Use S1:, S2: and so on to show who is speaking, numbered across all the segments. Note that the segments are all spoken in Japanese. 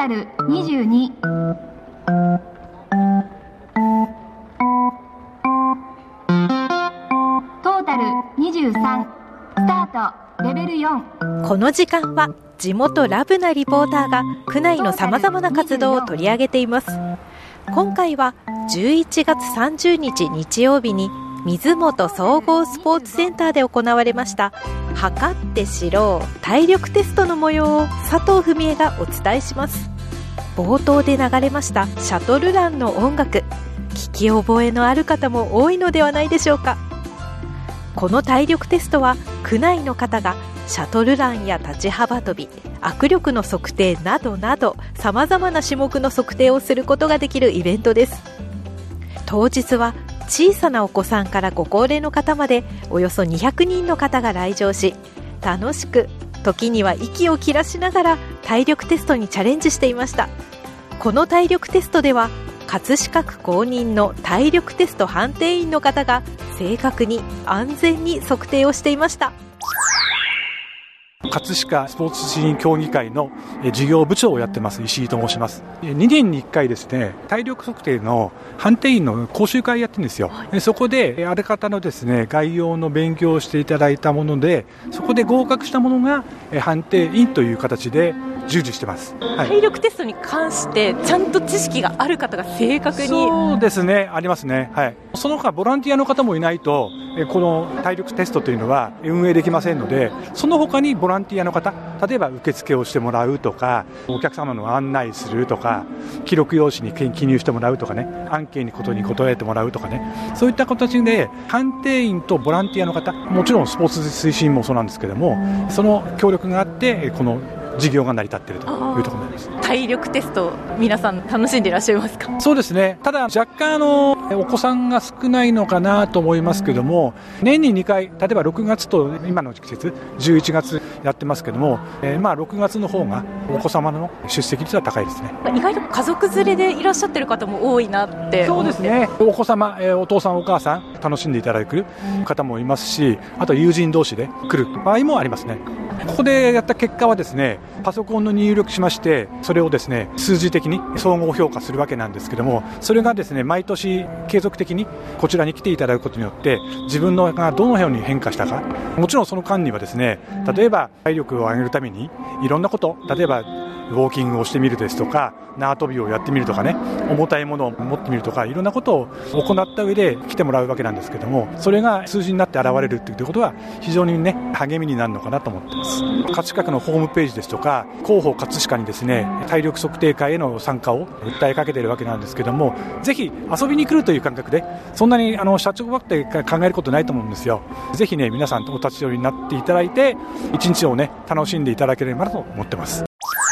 S1: ル22、トータル23、スタートレベル4。
S2: この時間は地元ラブなリポーターが区内のさまざまな活動を取り上げています。今回は11月30日日曜日に水元総合スポーツセンターで行われました測って知ろう体力テストの模様を佐藤文江がお伝えします。冒頭で流れましたシャトルランの音楽、聞き覚えのある方も多いのではないでしょうか。この体力テストは区内の方がシャトルランや立ち幅跳び、握力の測定などなどさまざまな種目の測定をすることができるイベントです。当日は小さなお子さんからご高齢の方までおよそ200人の方が来場し、楽しく時には息を切らしながら体力テストにチャレンジしていました。この体力テストでは葛飾区公認の体力テスト判定員の方が正確に安全に測定をしていました。
S3: 葛飾スポーツ推進協議会の事業部長をやってます石井と申します。2年に1回ですね、体力測定の判定員の講習会やってるんですよ。そこである方のですね概要の勉強をしていただいたもので、そこで合格したものが判定員という形で従事してます。
S2: 体力テストに関してちゃんと知識がある方が正確に。
S3: そうですね、ありますね。はい、その他ボランティアの方もいないとこの体力テストというのは運営できませんので、その他にボランティアの方、例えば受付をしてもらうとか、お客様の案内するとか、記録用紙に記入してもらうとかね、アンケートに答えてもらうとかね、そういった形で判定員とボランティアの方、もちろんスポーツ推進もそうなんですけども、その協力があってこの事業が成り立っているというところになります。
S2: 体力テスト皆さん楽しんでいらっしゃいますか？
S3: そうですね、ただ若干お子さんが少ないのかなと思いますけども、年に2回、例えば6月と今の季節11月やってますけども、6月の方がお子様の出席率は高いですね。
S2: 意外と家族連れでいらっしゃってる方も多いなって思って。そうですね、
S3: お子様、お父さんお母さん楽しんでいただく方もいますし、あと友人同士で来る場合もありますね。ここでやった結果はですね、パソコンの入力しまして、それをですね数字的に総合評価するわけなんですけども、それがですね毎年継続的にこちらに来ていただくことによって自分のがどのように変化したか、もちろんその間にはですね、例えば体力を上げるためにいろんなこと、例えばウォーキングをしてみるですとか、縄跳びをやってみるとかね、重たいものを持ってみるとか、いろんなことを行った上で来てもらうわけなんですけども、それが数字になって現れるということは非常にね励みになるのかなと思っています。葛飾区のホームページですとか広報葛飾にですね体力測定会への参加を訴えかけているわけなんですけども、ぜひ遊びに来るという感覚で、そんなに社長ばっかり考えることないと思うんですよ。ぜひね皆さんお立ち寄りになっていただいて、一日をね楽しんでいただければなと思ってます。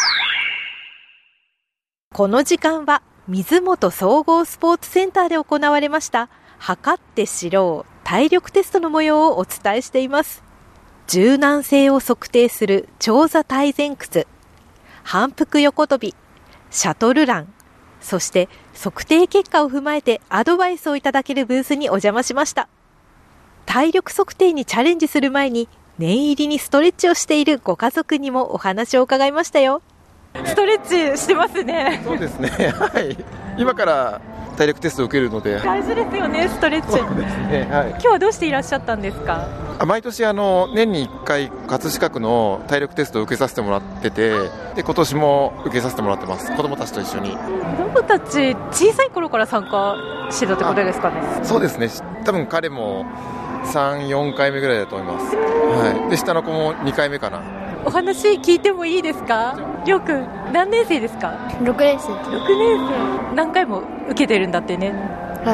S2: この時間は水元総合スポーツセンターで行われました測って知ろう体力テストの模様をお伝えしています。柔軟性を測定する長座体前屈、反復横跳び、シャトルラン、そして測定結果を踏まえてアドバイスをいただけるブースにお邪魔しました。体力測定にチャレンジする前に念入りにストレッチをしているご家族にもお話を伺いましたよ。ストレッチしてますね。
S4: そうですね、はい、今から体力テストを受けるので
S2: 大事ですよね、ストレッチ。
S4: そうですね、はい、
S2: 今日はどうしていらっしゃったんですか？
S4: 毎年年に1回葛飾区の体力テストを受けさせてもらってて、で今年も受けさせてもらってます。子どもたちと一緒に。
S2: 子どもたち小さい頃から参加してたってことですかね？
S4: そうですね、多分彼も3、4回目ぐらいだと思います、はい、で下の子も2回目かな。
S2: お話聞いてもいいですか？りょうくん何年生ですか
S5: ？6年生。
S2: 6年生。何回も受けてるんだってね。
S5: はい。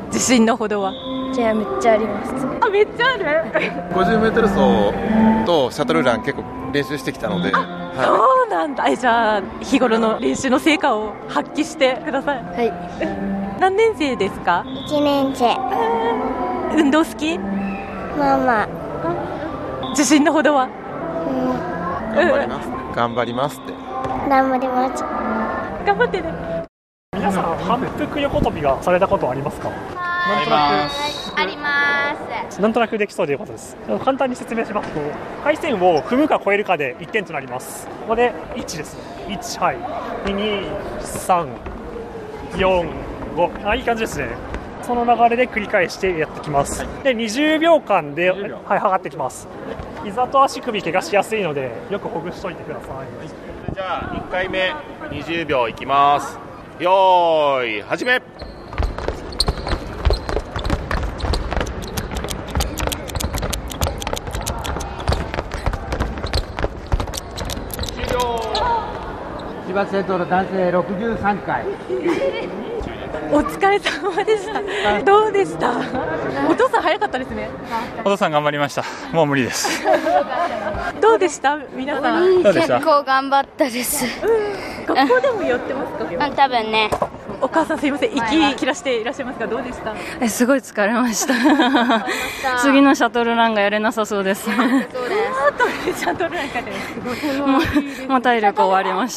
S2: 自信のほどは？
S5: じゃあめっちゃあります。
S2: あ、めっちゃある
S4: 50m 走とシャトルラン結構練習してきたので、はい、
S2: そうなんだ。じゃあ日頃の練習の成果を発揮してください。
S5: はい。
S2: 何年生ですか
S5: ？1年生。
S2: 運動好き？
S5: まあまあ。
S2: 自信のほどは？
S4: 頑張ります、頑張りますって。
S5: 頑張ります。
S2: 頑張ってね。
S6: 皆さん反復横跳びがされたことはありますか？
S7: あります。
S6: あります。
S7: なんとなくできそうでよかったです。簡単に説明しますと、回線を踏むか超えるかで1点となります。ここで1ですね。1、はい、2、3、4、5、いい感じですね。その流れで繰り返してやってきます。で20秒間で、測ってきます。膝と足首怪我しやすいのでよくほぐしといてください。
S8: じゃあ1回目20秒いきます。よーい始め。
S9: 千葉県道路男性63回。
S2: お疲れ様でした。どうでした？お父さん早かったですね。
S10: お父さん頑張りました。もう無理です。
S2: どうでした皆さん？
S10: どうでした？
S6: 結構頑張ったです。
S2: 学校でもやってますか？
S6: 多分ね。
S2: お母さんすいません、息切らしていらっしゃいますか？どうでした？
S11: すごい疲れました次のシャトルランがやれなさそうです。
S2: シャトルランがね、
S11: もう体力終わりました。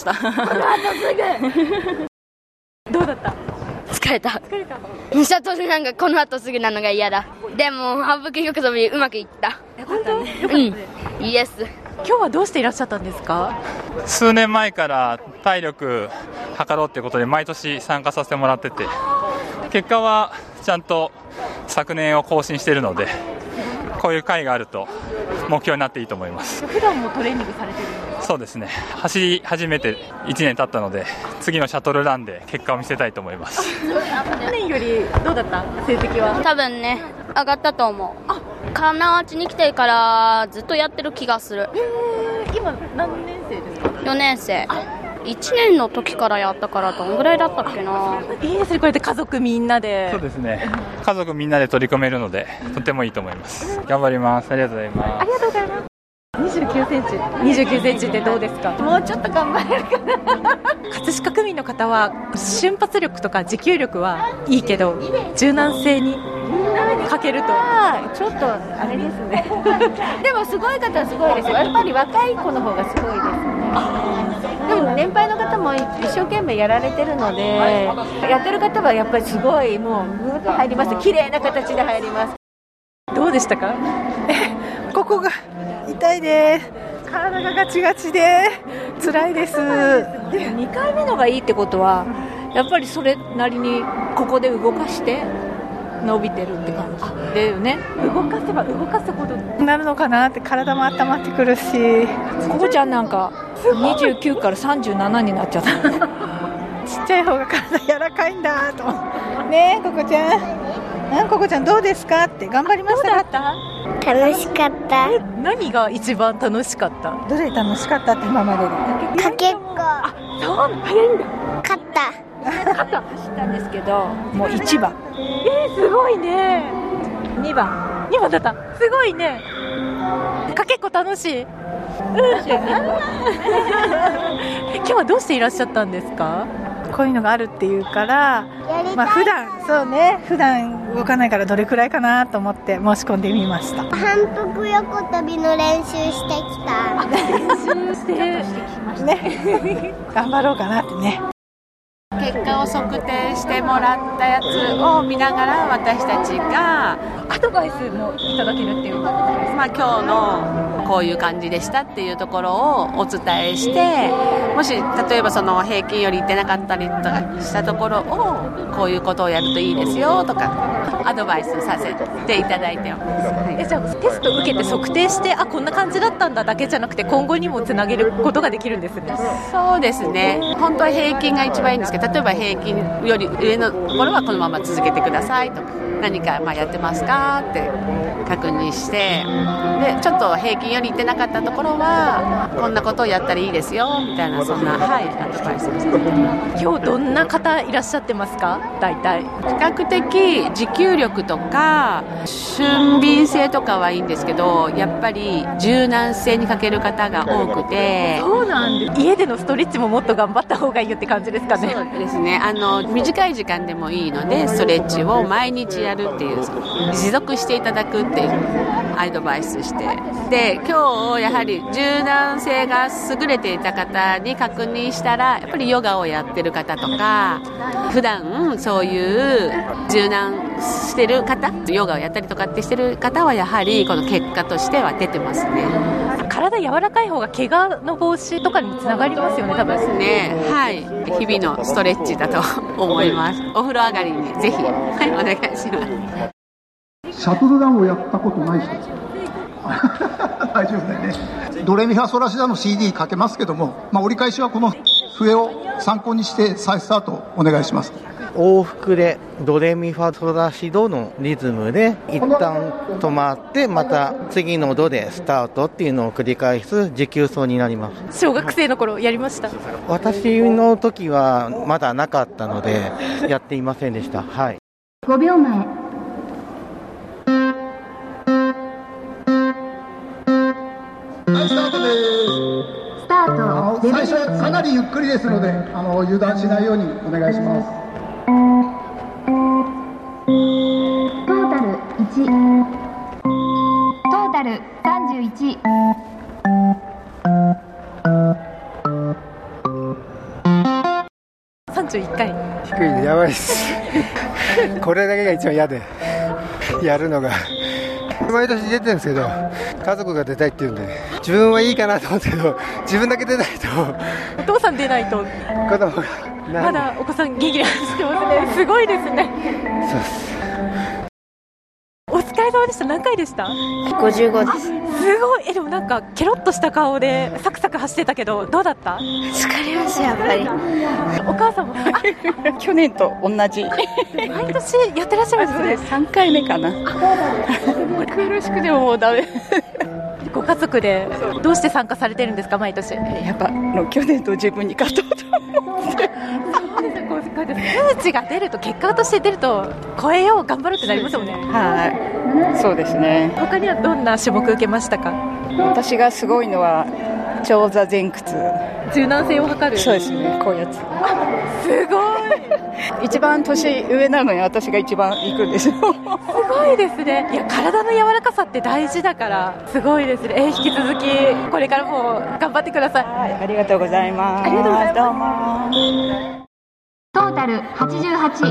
S2: どうだった？
S6: 疲れた。シャトルランがこの後すぐなのが嫌だ。でも反復横跳びうまくいった。
S2: 本当？
S6: イエス。
S2: 今日はどうしていらっしゃったんですか？
S10: 数年前から体力測ろうってことで毎年参加させてもらってて、結果はちゃんと昨年を更新しているので、こういう会があると目標になっていいと思います。
S2: 普段もトレーニングされてるんですか？
S10: そうですね、走り始めて1年経ったので、次のシャトルランで結果を見せたいと思います。
S2: 去年よりどうだった成績は？
S6: 多分ね、上がったと思う。金町に来てからずっとやってる気がする。
S2: 今何年生ですか
S6: ？4年生。1年の時からやったからどんぐらいだったっけな。
S2: いいですね、こうやって家族みんなで。
S10: そうですね、家族みんなで取り組めるのでとてもいいと思います。頑張ります。ありがとうございます。
S2: ありがとうございます。29センチ。29センチってどうですか？もうちょっと頑張れるかな。葛飾区民の方は瞬発力とか持久力はいいけど、柔軟性にかけると
S12: ちょっとあれですね。でもすごい方はすごいですよ。やっぱり若い子の方がすごいですね。でも年配の方も一生懸命やられてるので、やってる方はやっぱりすごいもうグーッと入ります。綺麗な形で入ります。
S2: どうでしたか？
S13: ここが痛いです。体がガチガチで辛いです。
S12: でも2回目のがいいってことはやっぱりそれなりにここで動かして伸びてるって感じだよね。
S2: 動かせば動かすほど
S13: なるのかなって、体も温まってくるし。
S12: ここちゃんなんか29から37になっちゃった。
S13: ちっちゃい方が体柔らかいんだとねえ、ここちゃん、ここちゃんどうですかって頑張りました。
S2: どうだった？
S5: 楽しかった。
S2: 何が一番楽しかった？
S13: どれ楽しかったって今までで。
S5: かけっこ。
S2: そう早いんだ。
S5: 勝った。
S12: 走ったんですけど、もう1番。
S2: すごいね。
S12: 2番
S2: だった。すごいね。かけっこ楽しい。今日はどうしていらっしゃったんですか？
S13: こういうのがあるっていうから、普段動かないからどれくらいかなと思って申し込んでみました。
S5: 反復横跳びの練習してきた。
S2: 練習して
S12: きましたね。
S13: 頑張ろうかなってね。
S14: 結果を測定してもらったやつを見ながら私たちが
S2: アドバイスもいただけるっていうことです。
S14: 今日のこういう感じでしたっていうところをお伝えして、もし例えばその平均よりいってなかったりとかしたところをこういうことをやるといいですよとかアドバイスさせていただいてます。
S2: じゃあテスト受けて測定して、こんな感じだったんだだけじゃなくて今後にもつなげることができるんですね。
S14: そうですね、本当は平均が一番いいんですけど、例えば平均より上のところはこのまま続けてくださいとか、何かやってますかって確認して、でちょっと平均よりいってなかったところはこんなことをやったらいいですよみたいな、そんなアドバイスです。
S2: 今日どんな方いらっしゃってますか？大体
S14: 比較的持久力とか俊敏性とかはいいんですけど、やっぱり柔軟性に欠ける方が多くて。
S2: そうなんです。家でのストレッチももっと頑張った方がいいよって感じですかね。
S14: そうでですね、短い時間でもいいのでストレッチを毎日やるっていう、持続していただくっていうアドバイスして、で今日やはり柔軟性が優れていた方に確認したら、やっぱりヨガをやってる方とか、普段そういう柔軟してる方、ヨガをやったりとかってしてる方はやはりこの結果としては出てますね。
S2: 体柔らかい方が怪我の防止とかにもつながりますよね、多分
S14: ですね。はい、日々のストレッチだと思います。お風呂上がりにぜひ、はい、お願いします。
S15: シャトルランをやったことない人大丈夫だよね。ドレミファソラシドの CD かけますけども、折り返しはこの笛を参考にして再スタートお願いします。
S9: 往復でドレミファソラシドのリズムで一旦止まってまた次のドでスタートっていうのを繰り返す持久走になります。
S2: 小学生の頃やりました？
S9: 私の時はまだなかったのでやっていませんでした。はい。
S1: 5秒前。
S15: スタートです。
S1: スタート。
S15: 最初かなりゆっくりですので油断しないようにお願いします。
S1: トータル1、トータル31。
S2: 31回。
S16: 低いね、やばいですこれだけが一番嫌でやるのが毎年出てるんですけど、家族が出たいって言うんで自分はいいかなと思うんですけど、自分だけ出ないと
S2: お父さん出ないと
S16: 子供が
S2: まだお子さん元気に走ってますね。すごいですね。
S16: そうです。
S2: お疲れ様でした。何回でした？
S6: 55 です。
S2: すごい。でもなんかケロッとした顔でサクサク走ってたけど、どうだった？
S6: 疲れました、やっぱり。
S2: お母さんも
S17: 去年と同じ
S2: 毎年やってらっしゃるんですね。
S17: 3回目かな苦しくてももうダメ
S2: ご家族でどうして参加されてるんですか、毎年？
S17: やっぱ去年と自分に勝とうと思って
S2: 数値が出ると、結果として出ると超えよう、頑張るってなりますよね。
S17: はい、そうですね。
S2: 他にはどんな種目受けましたか？
S17: 私がすごいのは長座前屈。
S2: 柔軟性を測る。
S17: そうですね、こういうやつ。
S2: すごい
S17: 一番年上なのに私が一番行くんですよ。す
S2: ごいですね。いや、体の柔らかさって大事だからすごいですね。引き続きこれからも頑張ってください。
S17: はい、ありがとうございます。
S2: ありがとうございます。
S17: どうも。
S1: トータル88。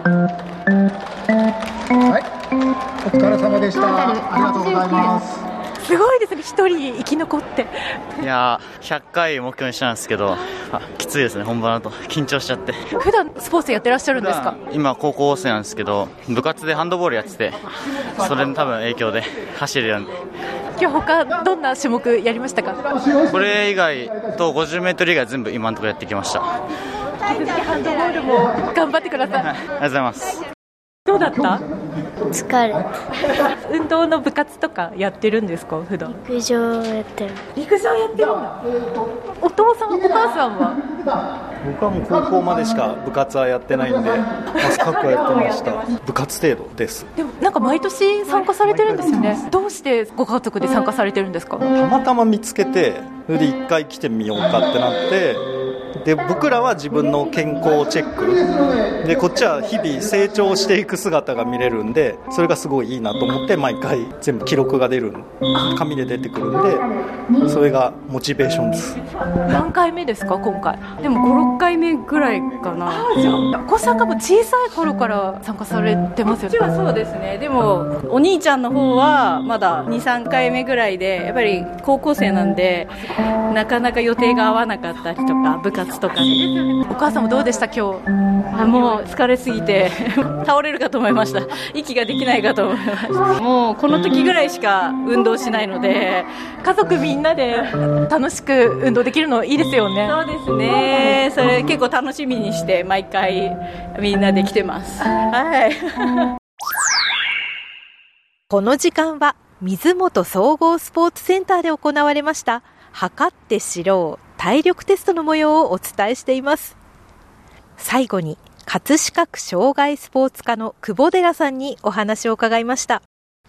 S15: はい、お疲れ様でした。ありがとうございます。
S2: すごいですね、一人生き残って。
S18: いや100回目標にしたんですけど、きついですね、本番だと緊張しちゃって。
S2: 普段スポーツやってらっしゃるんですか？
S18: 今高校生なんですけど、部活でハンドボールやってて、それの多分影響で走るように。
S2: 今日他どんな種目やりましたか？
S18: これ以外と 50m 以外全部今のところやってきました。
S2: ハンドボールも頑張ってください。
S18: ありがとうございます。
S2: どうだった？
S6: 疲れた。
S2: 運動の部活とかやってるんですか？普段
S6: 陸上やってる。
S2: 陸上やってるんだ。お父さんお母さんは？
S19: 僕はもう高校までしか部活はやってないんで、サッカーやってました。部活程度です。
S2: でもなんか毎年参加されてるんですよね。どうしてご家族で参加されてるんですか？
S19: たまたま見つけて、それで1回来てみようかってなって、で僕らは自分の健康チェックで、こっちは日々成長していく姿が見れるんで、それがすごいいいなと思って、毎回全部記録が出る、紙で出てくるんで、それがモチベーションです。
S2: 何回目ですか今回？
S17: でも5、6回目ぐらいかな。
S2: お子さんがもう小さい頃から参加されてますよね。
S17: うちはそうですね。でもお兄ちゃんの方はまだ2、3回目ぐらいで、やっぱり高校生なんでなかなか予定が合わなかったりとか、部活とかで。
S2: お母さんもどうでした今日？
S17: もう疲れすぎて倒れるかと思いました。息ができないかと思いました。もうこの時ぐらいしか運動しないので、
S2: 家族みんなで楽しく運動できるのいいですよね。
S17: そうですね。それ結構楽しみにして毎回みんなで来てます。はい
S2: この時間は水元総合スポーツセンターで行われました測って知ろう体力テストの模様をお伝えしています。最後に葛飾区障害スポーツ課の久保寺さんにお話を伺いました。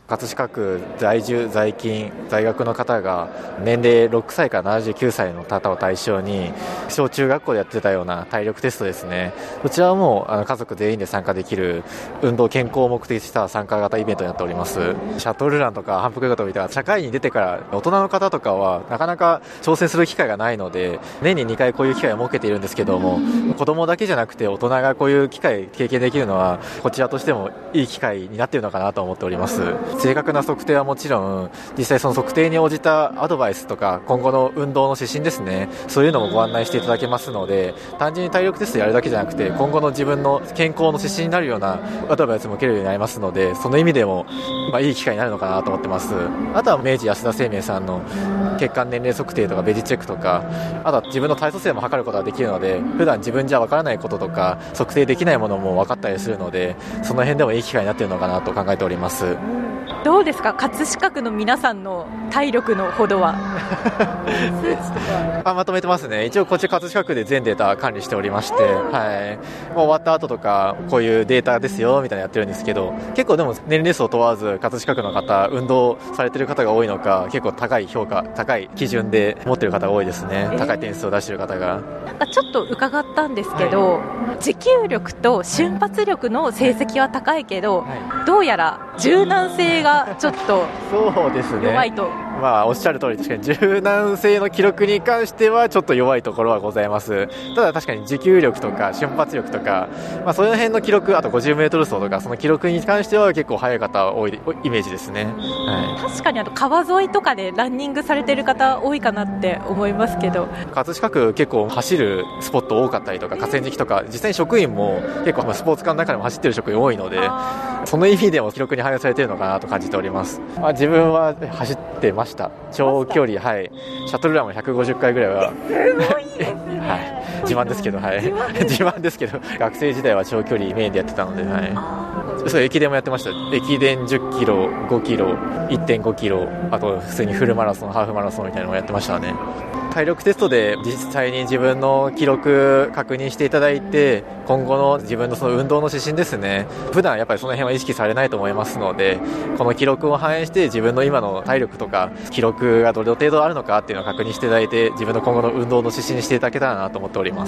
S20: 葛飾区在住在勤在学の方が年齢6歳から79歳の方を対象に小中学校でやってたような体力テストですね。こちらはもう家族全員で参加できる運動健康を目的した参加型イベントになっております。シャトルランとか反復横跳びとか社会に出てから大人の方とかはなかなか挑戦する機会がないので、年に2回こういう機会を設けているんですけども、子供だけじゃなくて大人がこういう機会経験できるのはこちらとしてもいい機会になっているのかなと思っております。正確な測定はもちろん、実際その測定に応じたアドバイスとか今後の運動の指針ですね、そういうのもご案内していただけますので、単純に体力テストやるだけじゃなくて今後の自分の健康の指針になるようなアドバイスも受けるようになりますので、その意味でもいい機会になるのかなと思ってます。あとは明治安田生命さんの血管年齢測定とかベジチェックとか、あとは自分の体組成も測ることができるので、普段自分じゃわからないこととか測定できないものも分かったりするので、その辺でもいい機会になっているのかなと考えております。
S2: どうですか、葛飾区の皆さんの体力のほどは数値とか
S20: まとめてますね。一応こっち葛飾区で全データ管理しておりまして、もう終わった後とかこういうデータですよみたいなやってるんですけど、結構でも年齢層を問わず葛飾区の方、運動されてる方が多いのか、結構高い評価、高い基準で持ってる方が多いですね。高い点数を出してる方が。
S2: ちょっと伺ったんですけど、持久力と瞬発力の成績は高いけど、どうやら柔軟性がちょっと弱いと。
S20: おっしゃる通り、確かに柔軟性の記録に関してはちょっと弱いところはございます。ただ確かに持久力とか瞬発力とか、その辺の記録、あと 50m 走とかその記録に関しては結構速い方多いイメージですね。
S2: 確かに川沿いとかでランニングされてる方多いかなって思いますけど、
S20: 葛飾区結構走るスポット多かったりとか、河川敷とか実際に職員も結構スポーツ課の中でも走ってる職員多いので、その意味でも記録に反映されているのかなと感じております。自分は走ってました。長距離、シャトルランも150回ぐらいは自慢ですけど、自慢ですけど、学生時代は長距離メインでやってたので、そう駅伝もやってました。駅伝10キロ、5キロ、1.5キロ、あと普通にフルマラソン、ハーフマラソンみたいなのもやってましたね。体力テストで実際に自分の記録確認していただいて、今後の自分のその運動の指針ですね、普段やっぱりその辺は意識されないと思いますので、この記録を反映して自分の今の体力とか記録がどれ程度あるのかっていうのを確認していただいて、自分の今後の運動の指針にしていただけたらなと思っております。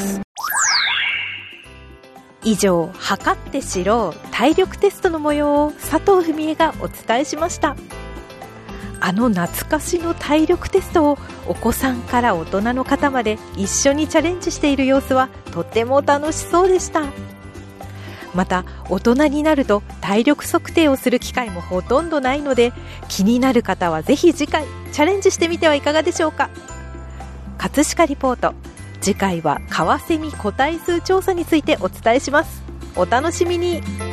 S2: 以上、測って知ろう体力テストの模様を佐藤文江がお伝えしました。懐かしの体力テストをお子さんから大人の方まで一緒にチャレンジしている様子はとっても楽しそうでした。また大人になると体力測定をする機会もほとんどないので、気になる方はぜひ次回チャレンジしてみてはいかがでしょうか。葛飾リポート、次回はカワセミ個体数調査についてお伝えします。お楽しみに。